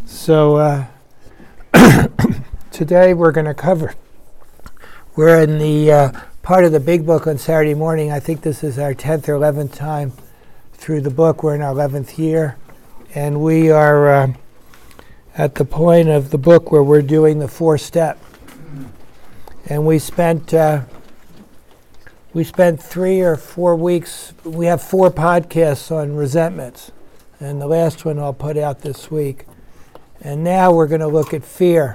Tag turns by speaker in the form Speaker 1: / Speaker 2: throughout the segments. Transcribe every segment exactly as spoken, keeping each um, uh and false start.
Speaker 1: So uh, today we're going to cover, we're in the uh, part of the big book on Saturday morning. I think this is our tenth or eleventh time through the book. We're in our eleventh year. And we are uh, at the point of the book where we're doing the four step. And we spent uh, we spent three or four weeks. We have four podcasts on resentments. And the last one I'll put out this week. And now we're going to look at fear.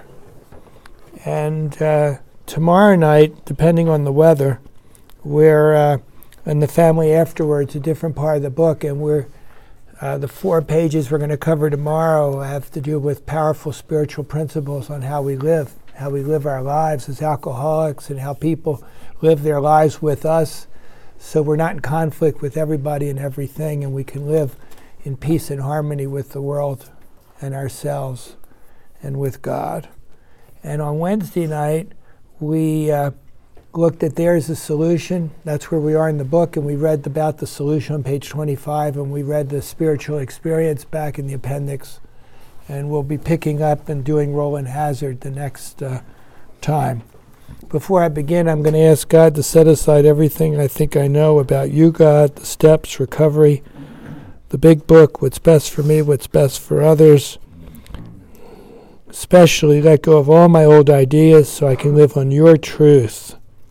Speaker 1: And uh, tomorrow night, depending on the weather, we're uh, in the family afterwards, a different part of the book, and we're uh, the four pages we're going to cover tomorrow have to do with powerful spiritual principles on how we live, how we live our lives as alcoholics, and how people live their lives with us, so we're not in conflict with everybody and everything, and we can live in peace and harmony with the world and ourselves and with God. And on Wednesday night, we uh, looked at There's a Solution. That's where we are in the book, and we read about the solution on page twenty-five, and we read the spiritual experience back in the appendix. And we'll be picking up and doing Roland Hazard the next uh, time. Before I begin, I'm going to ask God to set aside everything I think I know about you, God, the steps, recovery, the big book, what's best for me, what's best for others. Especially let go of all my old ideas so I can live on your truth.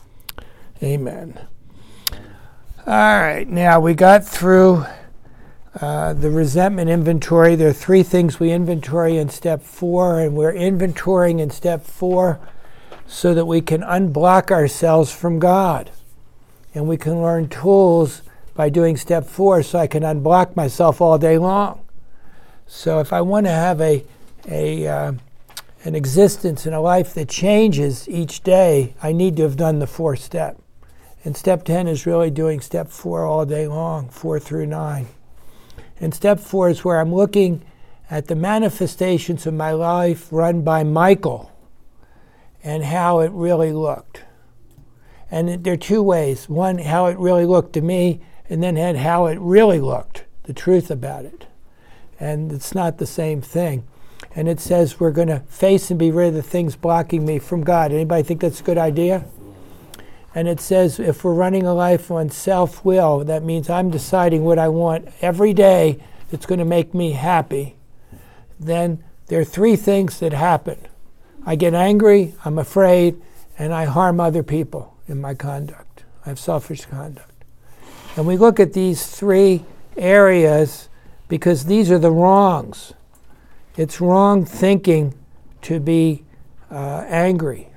Speaker 1: Amen. All right, now we got through uh, the resentment inventory. There are three things we inventory in step four, and we're inventorying in step four so that we can unblock ourselves from God. And we can learn tools by doing step four so I can unblock myself all day long. So if I want to have a, a uh, an existence and a life that changes each day, I need to have done the fourth step. And step ten is really doing step four all day long, four through nine. And step four is where I'm looking at the manifestations of my life run by Michael and how it really looked. And there are two ways. One, how it really looked to me, and then had how it really looked, the truth about it. And it's not the same thing. And it says we're going to face and be rid of the things blocking me from God. Anybody think that's a good idea? And it says if we're running a life on self-will, that means I'm deciding what I want every day that's going to make me happy. Then there are three things that happen. I get angry, I'm afraid, and I harm other people in my conduct. I have selfish conduct. And we look at these three areas because these are the wrongs. It's wrong thinking to be uh, angry.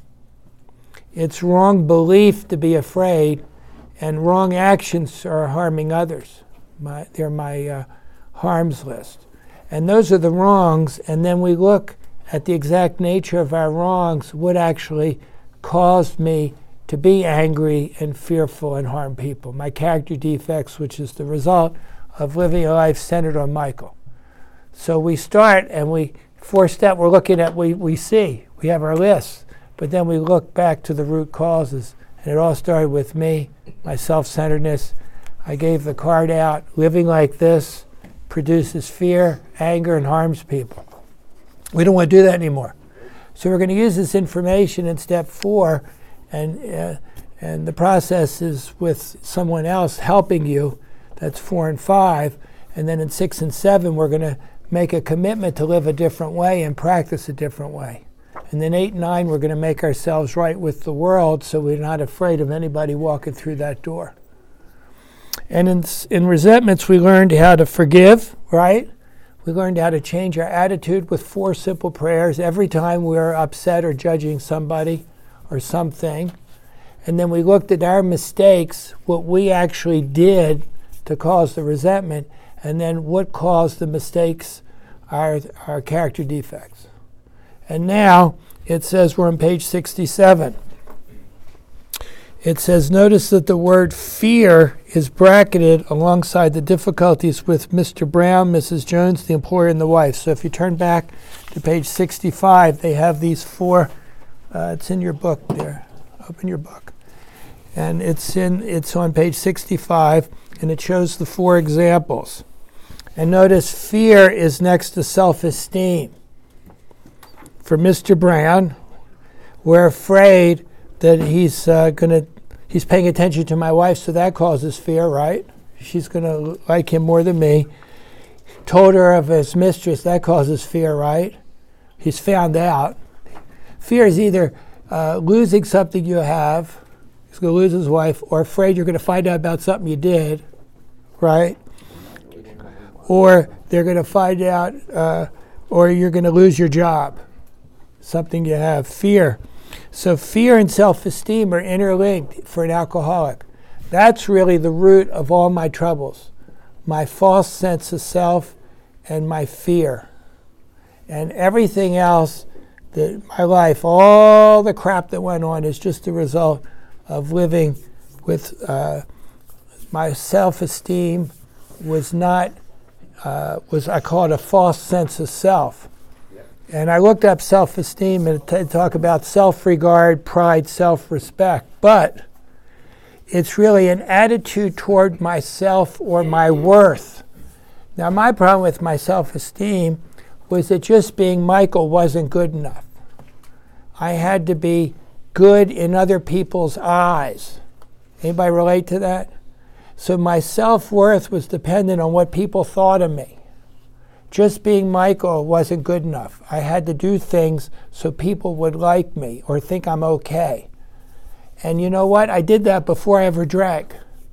Speaker 1: It's wrong belief to be afraid, and wrong actions are harming others. My, they're my uh, harms list. And those are the wrongs, and then we look at the exact nature of our wrongs, what actually caused me to be angry and fearful and harm people. My character defects, which is the result of living a life centered on Michael. So we start and we, fourth step, we're looking at, we, we see, we have our list, but then we look back to the root causes. And it all started with me, my self-centeredness. I gave the card out, living like this produces fear, anger, and harms people. We don't want to do that anymore. So we're going to use this information in step four, and uh, and the process is with someone else helping you. That's four and five. And then in six and seven, we're going to make a commitment to live a different way and practice a different way. And then eight and nine, we're going to make ourselves right with the world so we're not afraid of anybody walking through that door. And in, in resentments, we learned how to forgive, right? We learned how to change our attitude with four simple prayers every time we're upset or judging somebody or something. And then we looked at our mistakes, what we actually did to cause the resentment, and then what caused the mistakes, our, our character defects. And now it says we're on page sixty-seven. It says, notice that the word fear is bracketed alongside the difficulties with Mister Brown, Missus Jones, the employer, and the wife. So if you turn back to page sixty-five, they have these four, uh, it's in your book there. Open your book. And it's in it's on page sixty-five, and it shows the four examples. And notice fear is next to self-esteem. For Mister Brown, we're afraid that he's uh, going to, he's paying attention to my wife, so that causes fear, right? She's going to like him more than me. Told her of his mistress, that causes fear, right? He's found out. Fear is either uh, losing something you have, he's going to lose his wife, or afraid you're going to find out about something you did, right? Or they're going to find out, uh, or you're going to lose your job, something you have. Fear. So fear and self-esteem are interlinked for an alcoholic. That's really the root of all my troubles. My false sense of self and my fear. And everything else, that my life, all the crap that went on is just the result of living with uh, my self-esteem was not, uh, was I call it a false sense of self. And I looked up self-esteem and t- talk about self-regard, pride, self-respect. But it's really an attitude toward myself or my worth. Now, my problem with my self-esteem was that just being Michael wasn't good enough. I had to be good in other people's eyes. Anybody relate to that? So my self-worth was dependent on what people thought of me. Just being Michael wasn't good enough. I had to do things so people would like me or think I'm okay. And you know what? I did that before I ever drank.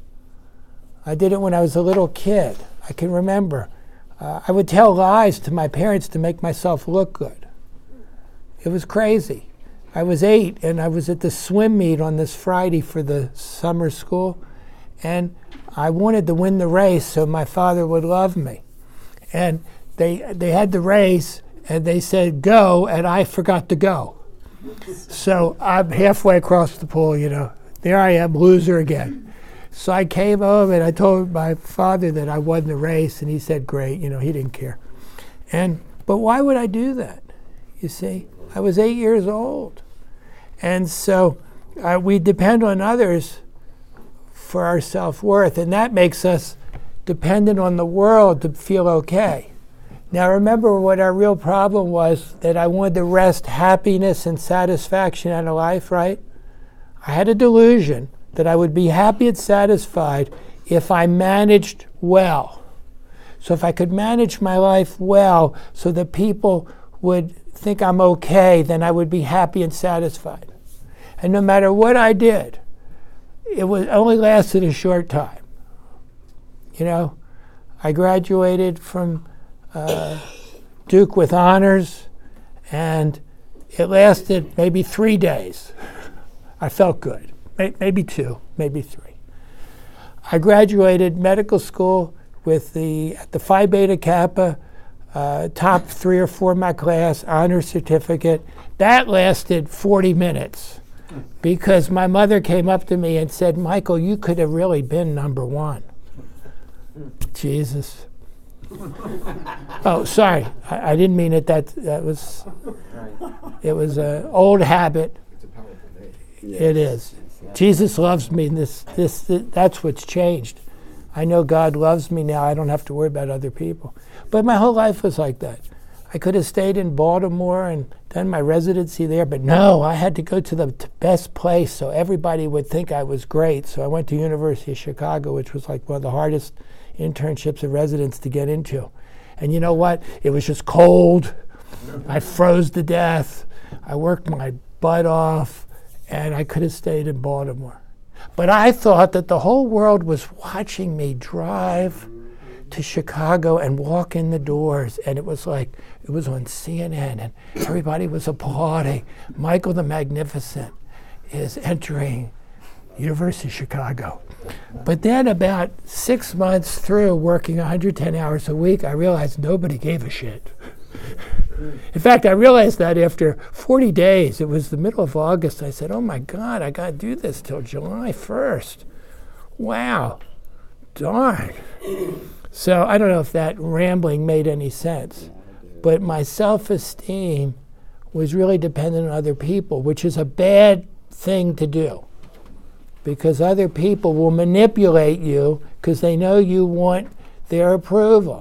Speaker 1: I did it when I was a little kid. I can remember. Uh, I would tell lies to my parents to make myself look good. It was crazy. I was eight, and I was at the swim meet on this Friday for the summer school, and I wanted to win the race so my father would love me. And they they had the race, and they said, go, and I forgot to go. So I'm halfway across the pool, you know. There I am, loser again. So I came home, and I told my father that I won the race, and he said, great, you know, he didn't care. And but why would I do that? You see, I was eight years old. And so uh, we depend on others for our self-worth, and that makes us dependent on the world to feel okay. Now remember what our real problem was, that I wanted to wrest happiness and satisfaction out of life, right? I had a delusion that I would be happy and satisfied if I managed well. So if I could manage my life well so that people would think I'm okay, then I would be happy and satisfied. And no matter what I did, it was only lasted a short time. You know, I graduated from uh, Duke with honors, and it lasted maybe three days. I felt good, May- maybe two, maybe three. I graduated medical school with the at the Phi Beta Kappa, uh, top three or four in my class, honor certificate. That lasted forty minutes because my mother came up to me and said, Michael, you could have really been number one. Jesus. Oh, sorry. I, I didn't mean it. That that was. It was an old habit.
Speaker 2: It's a powerful day.
Speaker 1: It is. Jesus loves me. This, this, this, that's what's changed. I know God loves me now. I don't have to worry about other people. But my whole life was like that. I could have stayed in Baltimore and done my residency there, but no, I had to go to the t- best place so everybody would think I was great. So I went to University of Chicago, which was like one of the hardest internships and residence to get into. And you know what? It was just cold. I froze to death. I worked my butt off, and I could have stayed in Baltimore. But I thought that the whole world was watching me drive to Chicago and walk in the doors, and it was like it was on C N N, and everybody was applauding. Michael the Magnificent is entering University of Chicago. But then about six months through working one hundred ten hours a week, I realized nobody gave a shit. In fact, I realized that after forty days, it was the middle of August, I said, oh my God, I got to do this till July first. Wow, darn. So I don't know if that rambling made any sense, but my self-esteem was really dependent on other people, which is a bad thing to do, because other people will manipulate you because they know you want their approval.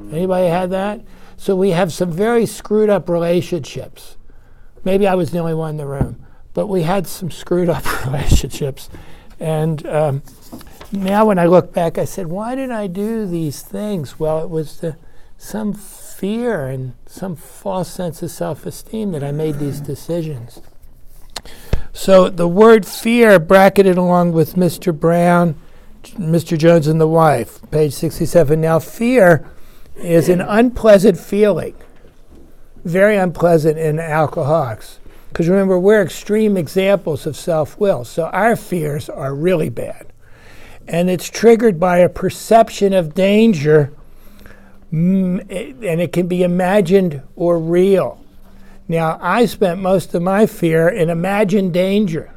Speaker 1: Anybody had that? So we have some very screwed up relationships. Maybe I was the only one in the room, but we had some screwed up relationships. And um, now when I look back, I said, why did I do these things? Well, it was the, some fear and some false sense of self-esteem that I made these decisions. So the word fear, bracketed along with Mister Brown, Mister Jones and the wife, page sixty-seven. Now, fear is an unpleasant feeling, very unpleasant in alcoholics. Because remember, we're extreme examples of self-will, so our fears are really bad. And it's triggered by a perception of danger, mm, and it can be imagined or real. Now, I spent most of my fear in imagined danger.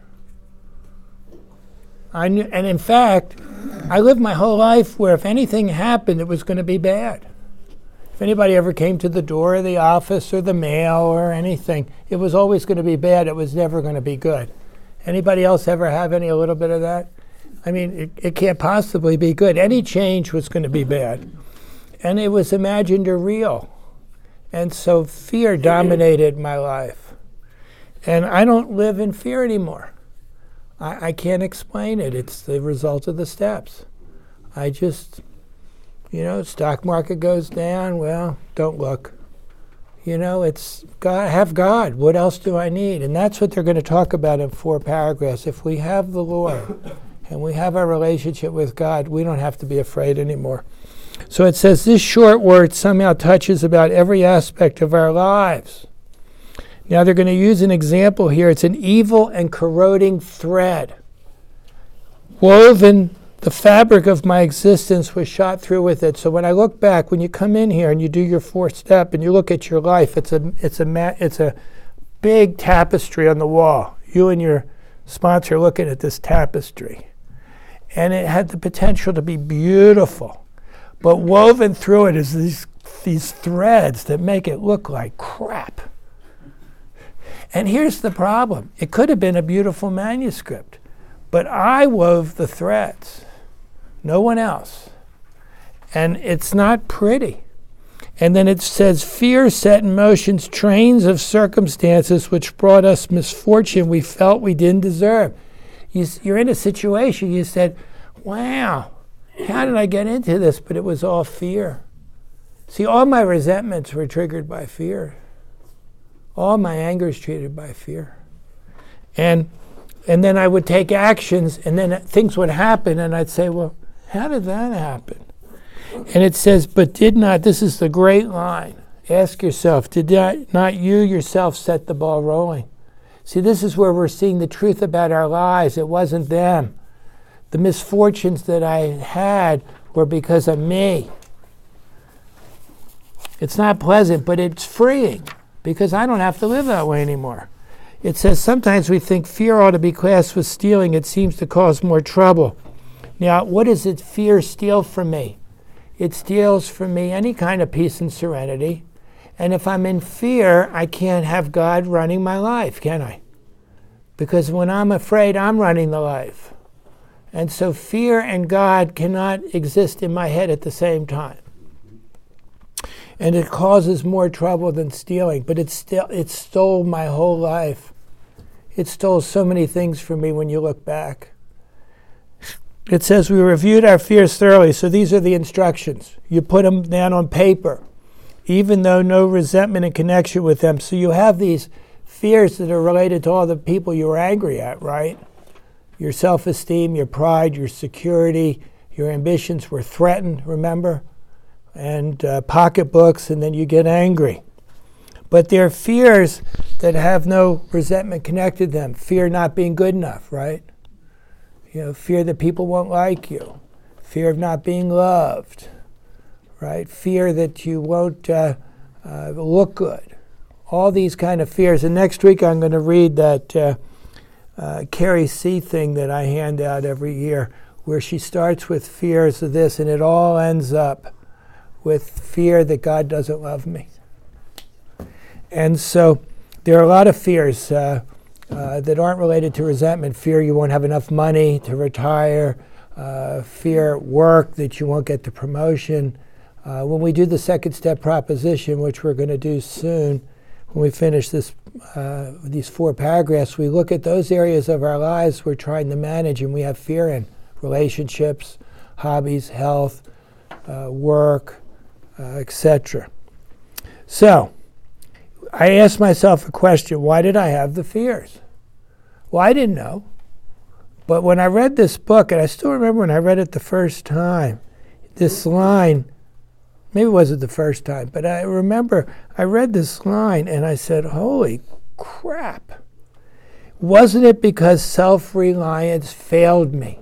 Speaker 1: I knew, and in fact, I lived my whole life where if anything happened, it was going to be bad. If anybody ever came to the door of the office or the mail or anything, it was always going to be bad. It was never going to be good. Anybody else ever have any a little bit of that? I mean, it, it can't possibly be good. Any change was going to be bad. And it was imagined or real. And so fear dominated my life. And I don't live in fear anymore. I, I can't explain it. It's the result of the steps. I just... You know, stock market goes down, well, don't look. You know, it's God, have God. What else do I need? And that's what they're going to talk about in four paragraphs. If we have the Lord and we have our relationship with God, we don't have to be afraid anymore. So it says this short word somehow touches about every aspect of our lives. Now they're going to use an example here. It's an evil and corroding thread. Woven, the fabric of my existence was shot through with it. So when I look back, when you come in here and you do your fourth step and you look at your life, it's a it's a ma- it's a big tapestry on the wall. You and your sponsor looking at this tapestry, and it had the potential to be beautiful, but woven through it is these these threads that make it look like crap. And here's the problem: it could have been a beautiful manuscript, but I wove the threads. No one else. And it's not pretty. And then it says, fear set in motion trains of circumstances which brought us misfortune we felt we didn't deserve. You, you're in a situation, you said, wow, how did I get into this? But it was all fear. See, all my resentments were triggered by fear. All my anger is treated by fear. And and then I would take actions, and then things would happen, and I'd say, well, how did that happen? And it says, but did not, this is the great line, ask yourself, did not, not you yourself set the ball rolling? See, this is where we're seeing the truth about our lives. It wasn't them. The misfortunes that I had were because of me. It's not pleasant, but it's freeing, because I don't have to live that way anymore. It says, sometimes we think fear ought to be classed with stealing. It seems to cause more trouble. Now, what does it fear steal from me? It steals from me any kind of peace and serenity. And if I'm in fear, I can't have God running my life, can I? Because when I'm afraid, I'm running the life. And so fear and God cannot exist in my head at the same time. And it causes more trouble than stealing. But it, still, it stole my whole life. It stole so many things from me when you look back. It says we reviewed our fears thoroughly. So these are the instructions. You put them down on paper, even though no resentment in connection with them. So you have these fears that are related to all the people you were angry at, right? Your self-esteem, your pride, your security, your ambitions were threatened, remember? And uh, pocketbooks, and then you get angry. But there are fears that have no resentment connected to them. Fear not being good enough, right? You know, fear that people won't like you. Fear of not being loved, right? Fear that you won't uh, uh, look good. All these kind of fears. And next week I'm going to read that uh, uh, Carrie C. thing that I hand out every year, where she starts with fears of this, and it all ends up with fear that God doesn't love me. And so there are a lot of fears uh, uh, that aren't related to resentment. Fear you won't have enough money to retire. Uh, fear at work that you won't get the promotion. Uh, when we do the second step proposition, which we're going to do soon, when we finish this, uh, these four paragraphs, we look at those areas of our lives we're trying to manage and we have fear in: relationships, hobbies, health, uh, work, uh, et cetera. So, I asked myself a question: why did I have the fears? Well, I didn't know. But when I read this book, and I still remember when I read it the first time, this line, maybe it wasn't the first time, but I remember I read this line and I said, holy crap. Wasn't it because self-reliance failed me?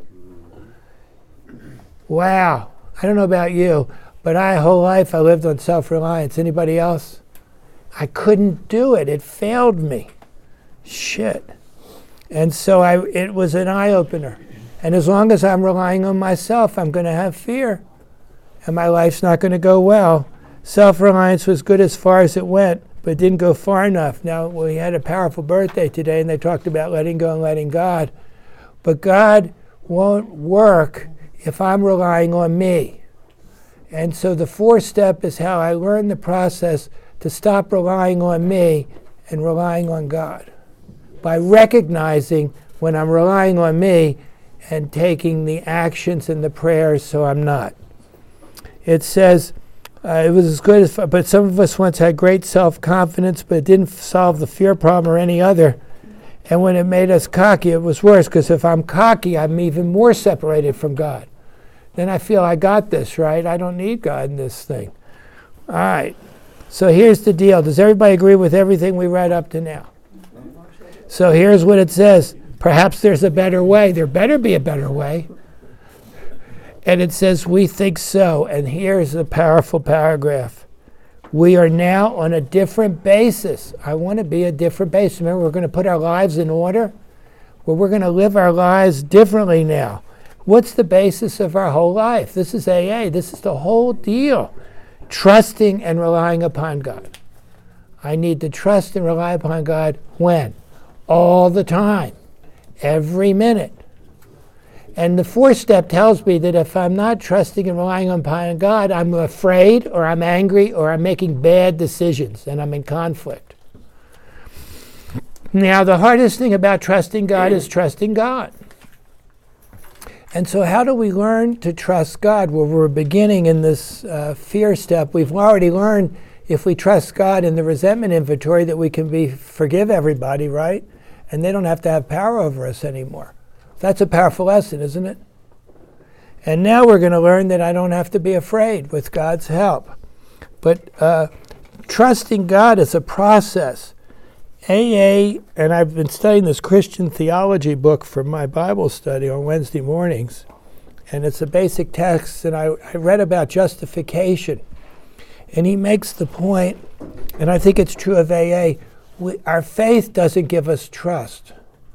Speaker 1: Wow. I don't know about you, but I whole life I lived on self-reliance. Anybody else? I couldn't do it. It failed me. Shit. And so I, it was an eye-opener. And as long as I'm relying on myself, I'm going to have fear. And my life's not going to go well. Self-reliance was good as far as it went, but it didn't go far enough. Now, we had a powerful birthday today, and they talked about letting go and letting God. But God won't work if I'm relying on me. And so the fourth step is how I learned the process to stop relying on me and relying on God. By recognizing when I'm relying on me and taking the actions and the prayers so I'm not. It says, uh, it was as good as, but some of us once had great self-confidence, but it didn't solve the fear problem or any other. And when it made us cocky, it was worse, because if I'm cocky, I'm even more separated from God. Then I feel I got this, right? I don't need God in this thing. All right. So here's the deal. Does everybody agree with everything we read up to now? So here's what it says. Perhaps there's a better way. There better be a better way. And it says, we think so. And here's a powerful paragraph. We are now on a different basis. I want to be a different basis. Remember, we're going to put our lives in order. Well, we're going to live our lives differently now. What's the basis of our whole life? This is A A. This is the whole deal. Trusting and relying upon God. I need to trust and rely upon God when? All the time. Every minute. And the fourth step tells me that if I'm not trusting and relying upon God, I'm afraid, or I'm angry, or I'm making bad decisions, and I'm in conflict. Now, the hardest thing about trusting God is trusting God. And so how do we learn to trust God? Well, we're beginning in this uh, fear step. We've already learned, if we trust God in the resentment inventory, that we can be forgive everybody, right? And they don't have to have power over us anymore. That's a powerful lesson, isn't it? And now we're going to learn that I don't have to be afraid with God's help. But uh, trusting God is a process. A A, and I've been studying this Christian theology book for my Bible study on Wednesday mornings. And it's a basic text, and I, I read about justification. And he makes the point, and I think it's true of A A, we, our faith doesn't give us trust.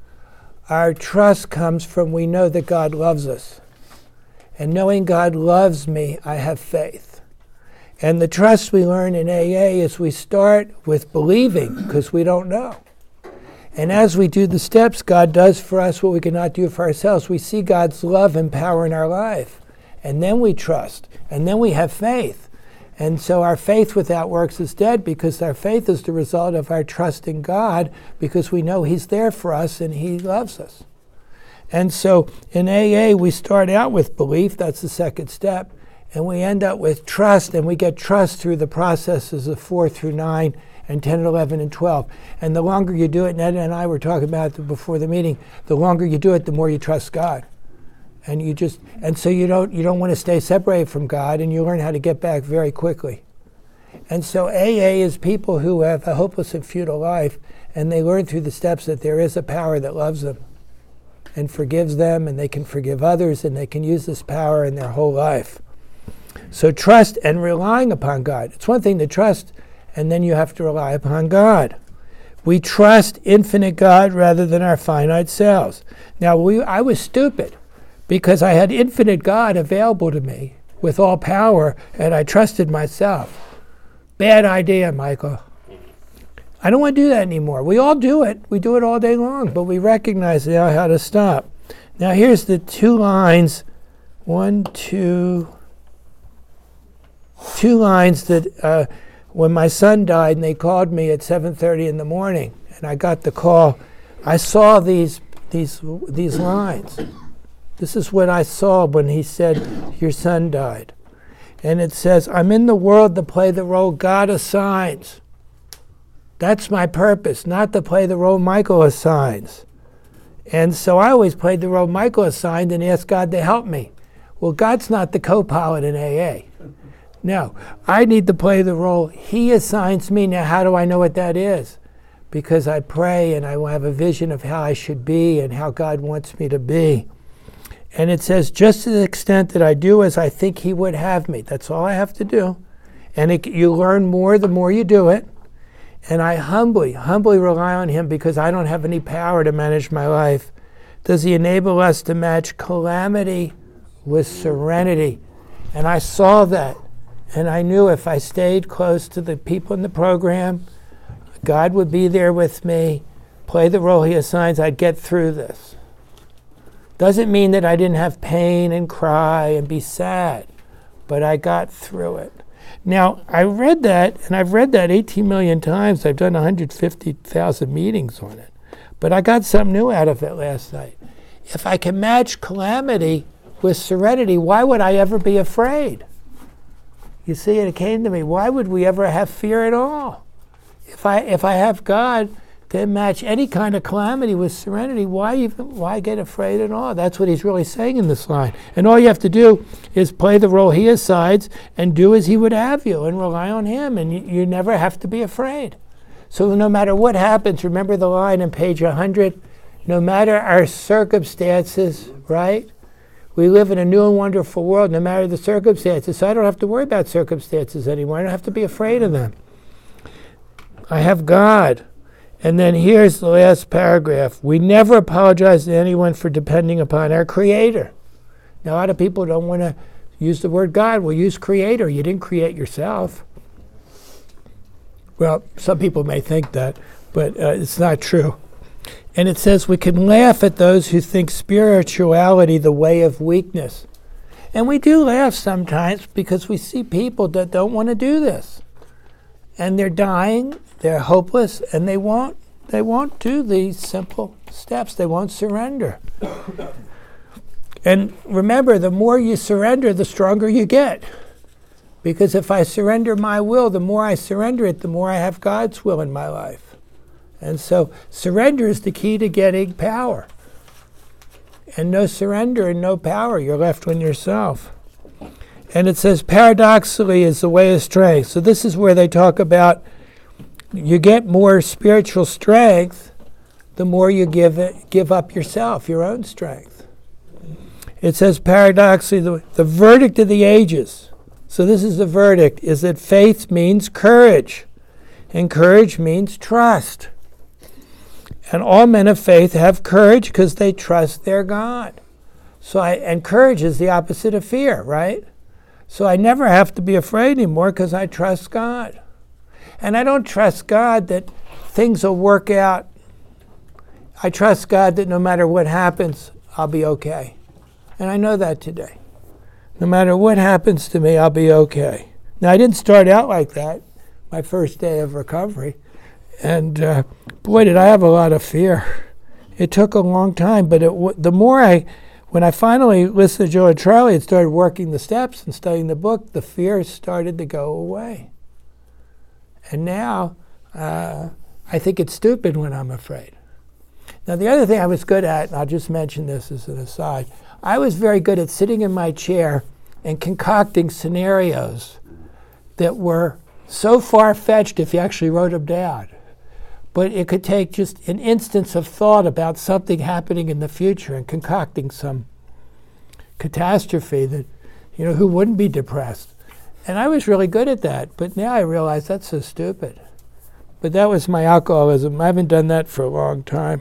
Speaker 1: Our trust comes from we know that God loves us. And knowing God loves me, I have faith. And the trust we learn in A A is we start with believing, because we don't know. And as we do the steps, God does for us what we cannot do for ourselves. We see God's love and power in our life. And then we trust. And then we have faith. And so our faith without works is dead, because our faith is the result of our trust in God, because we know He's there for us and He loves us. And so in A A, we start out with belief. That's the second step. And we end up with trust, and we get trust through the processes of four through nine and ten and eleven and twelve. And the longer you do it, Ned and I were talking about it before the meeting, the longer you do it, the more you trust God. And you just and so you don't you don't want to stay separated from God, and you learn how to get back very quickly. And so A A is people who have a hopeless and futile life, and they learn through the steps that there is a power that loves them and forgives them, and they can forgive others, and they can use this power in their whole life. So trust and relying upon God. It's one thing to trust, and then you have to rely upon God. We trust infinite God rather than our finite selves. Now, we, I was stupid because I had infinite God available to me with all power, and I trusted myself. Bad idea, Michael. I don't want to do that anymore. We all do it. We do it all day long, but we recognize now how to stop. Now, here's the two lines. One, two... two lines that uh, when my son died and they called me at seven thirty in the morning and I got the call, I saw these these these lines. This is what I saw when he said, your son died. And it says, I'm in the world to play the role God assigns. That's my purpose, not to play the role Michael assigns. And so I always played the role Michael assigned and asked God to help me. Well, God's not the co-pilot in A A. No, I need to play the role he assigns me. Now, how do I know what that is? Because I pray and I have a vision of how I should be and how God wants me to be. And it says, just to the extent that I do as I think he would have me. That's all I have to do. And it, you learn more the more you do it. And I humbly, humbly rely on him because I don't have any power to manage my life. Does he enable us to match calamity with serenity? And I saw that. And I knew if I stayed close to the people in the program, God would be there with me, play the role he assigns, I'd get through this. Doesn't mean that I didn't have pain and cry and be sad, but I got through it. Now, I read that, and I've read that eighteen million times. I've done one hundred fifty thousand meetings on it. But I got something new out of it last night. If I can match calamity with serenity, why would I ever be afraid? You see, it came to me, why would we ever have fear at all? If I if I have God to match any kind of calamity with serenity, why even why get afraid at all? That's what he's really saying in this line. And all you have to do is play the role he assigns and do as he would have you and rely on him, and you, you never have to be afraid. So no matter what happens, remember the line on page one hundred, no matter our circumstances, right? We live in a new and wonderful world, no matter the circumstances. So I don't have to worry about circumstances anymore. I don't have to be afraid of them. I have God. And then here's the last paragraph. We never apologize to anyone for depending upon our Creator. Now, a lot of people don't want to use the word God. Well, use Creator. You didn't create yourself. Well, some people may think that, but uh, it's not true. And it says we can laugh at those who think spirituality the way of weakness. And we do laugh sometimes because we see people that don't want to do this. And they're dying, they're hopeless, and they won't they won't do these simple steps. They won't surrender. And remember, the more you surrender, the stronger you get. Because if I surrender my will, the more I surrender it, the more I have God's will in my life. And so surrender is the key to getting power. And no surrender and no power, you're left with yourself. And it says, paradoxically is the way of strength. So this is where they talk about you get more spiritual strength the more you give it, give up yourself, your own strength. It says, paradoxically, the, the verdict of the ages. So this is the verdict, is that faith means courage. And courage means trust. And all men of faith have courage because they trust their God. So I, and courage is the opposite of fear, right? So I never have to be afraid anymore because I trust God. And I don't trust God that things will work out. I trust God that no matter what happens, I'll be okay. And I know that today. No matter what happens to me, I'll be okay. Now, I didn't start out like that, my first day of recovery. And uh, boy, did I have a lot of fear. It took a long time, but it w- the more I... When I finally listened to Joe and Charlie and started working the steps and studying the book, the fear started to go away. And now, uh, I think it's stupid when I'm afraid. Now, the other thing I was good at, and I'll just mention this as an aside, I was very good at sitting in my chair and concocting scenarios that were so far-fetched if you actually wrote them down. But it could take just an instance of thought about something happening in the future and concocting some catastrophe that, you know, who wouldn't be depressed? And I was really good at that, but now I realize that's so stupid. But that was my alcoholism. I haven't done that for a long time.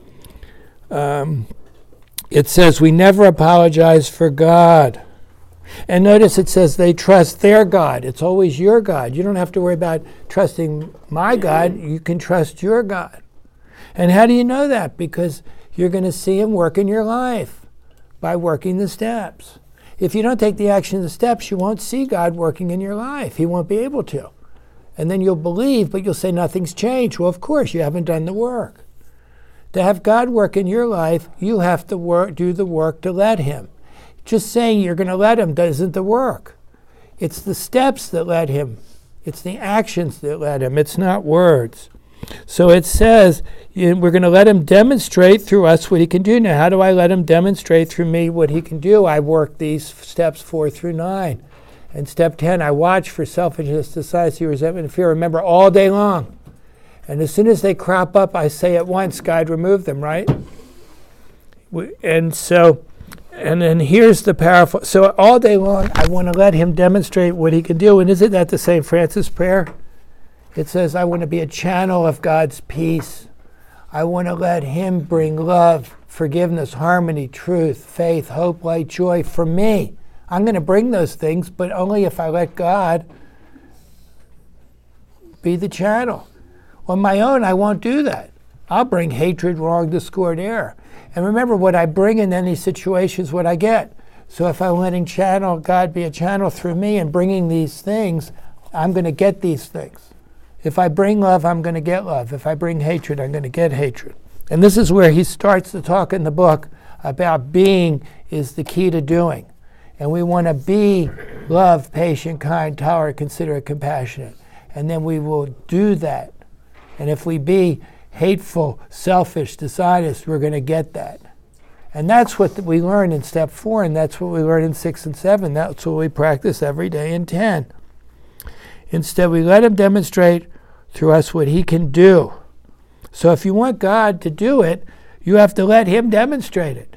Speaker 1: Um, it says we never apologize for God. And notice it says they trust their God. It's always your God. You don't have to worry about trusting my God. You can trust your God. And how do you know that? Because you're going to see him work in your life by working the steps. If you don't take the action of the steps, you won't see God working in your life. He won't be able to. And then you'll believe, but you'll say nothing's changed. Well, of course, you haven't done the work. To have God work in your life, you have to work, do the work to let him. Just saying you're going to let him isn't the work. It's the steps that let him. It's the actions that let him. It's not words. So it says you know, we're going to let him demonstrate through us what he can do. Now, how do I let him demonstrate through me what he can do? I work these steps four through nine. And step ten, I watch for selfishness, dishonesty, resentment, and fear. Remember, all day long. And as soon as they crop up, I say at once, God, remove them, right? And so, and then here's the powerful, so all day long, I want to let him demonstrate what he can do. And isn't that the Saint Francis prayer? It says, I want to be a channel of God's peace. I want to let him bring love, forgiveness, harmony, truth, faith, hope, light, joy for me. I'm going to bring those things, but only if I let God be the channel. On my own, I won't do that. I'll bring hatred, wrong, discord, error. And remember, what I bring in any situation is what I get. So if I'm letting channel God be a channel through me and bringing these things, I'm going to get these things. If I bring love, I'm going to get love. If I bring hatred, I'm going to get hatred. And this is where he starts to talk in the book about being is the key to doing. And we want to be love, patient, kind, tolerant, considerate, compassionate. And then we will do that. And if we be hateful, selfish, dishonest, we're going to get that. And that's what we learn in step four, and that's what we learn in six and seven. That's what we practice every day in ten. Instead, we let him demonstrate through us what he can do. So if you want God to do it, you have to let him demonstrate it.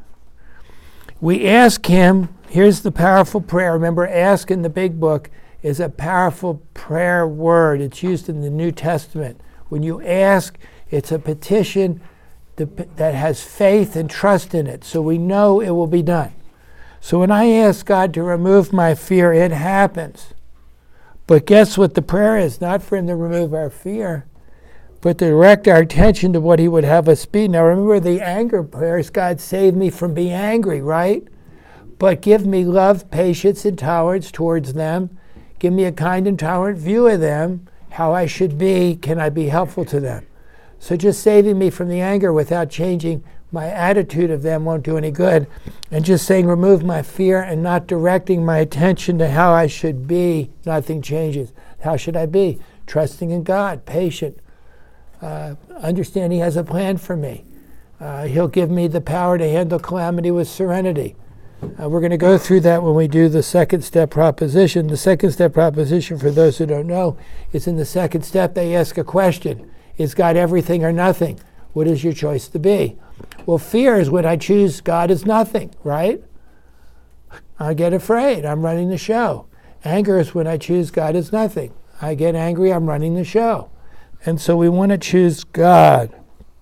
Speaker 1: We ask him, here's the powerful prayer. Remember, ask in the big book is a powerful prayer word. It's used in the New Testament. When you ask, it's a petition that has faith and trust in it, so we know it will be done. So when I ask God to remove my fear, it happens. But guess what the prayer is? Not for him to remove our fear, but to direct our attention to what he would have us be. Now remember, the anger prayer is God save me from being angry, right? But give me love, patience, and tolerance towards them. Give me a kind and tolerant view of them. How I should be, can I be helpful to them? So just saving me from the anger without changing my attitude of them won't do any good. And just saying remove my fear and not directing my attention to how I should be, nothing changes. How should I be? Trusting in God, patient, uh, understand he has a plan for me. Uh, he'll give me the power to handle calamity with serenity. Uh, we're going to go through that when we do the second step proposition. The second step proposition, for those who don't know, is in the second step they ask a question. Is God everything or nothing? What is your choice to be? Well, fear is when I choose God is nothing, right? I get afraid. I'm running the show. Anger is when I choose God is nothing. I get angry. I'm running the show. And so we want to choose God.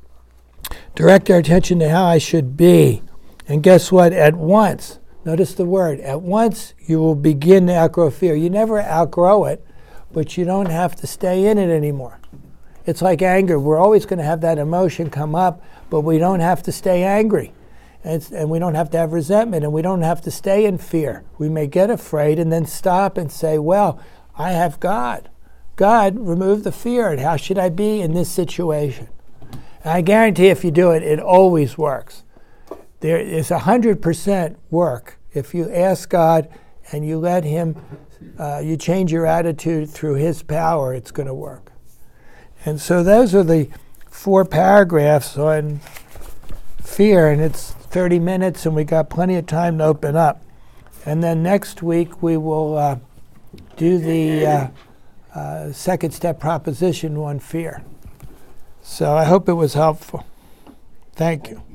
Speaker 1: Direct our attention to how I should be. And guess what? At once, notice the word, at once you will begin to outgrow fear. You never outgrow it, but you don't have to stay in it anymore. It's like anger. We're always going to have that emotion come up, but we don't have to stay angry. And, it's, and we don't have to have resentment, and we don't have to stay in fear. We may get afraid and then stop and say, well, I have God. God, remove the fear, and how should I be in this situation? And I guarantee if you do it, it always works. There is one hundred percent work. If you ask God and you let him, uh, you change your attitude through his power, it's going to work. And so those are the four paragraphs on fear, and it's thirty minutes, and we got plenty of time to open up. And then next week we will uh, do the uh, uh, second step proposition on fear. So I hope it was helpful. Thank you.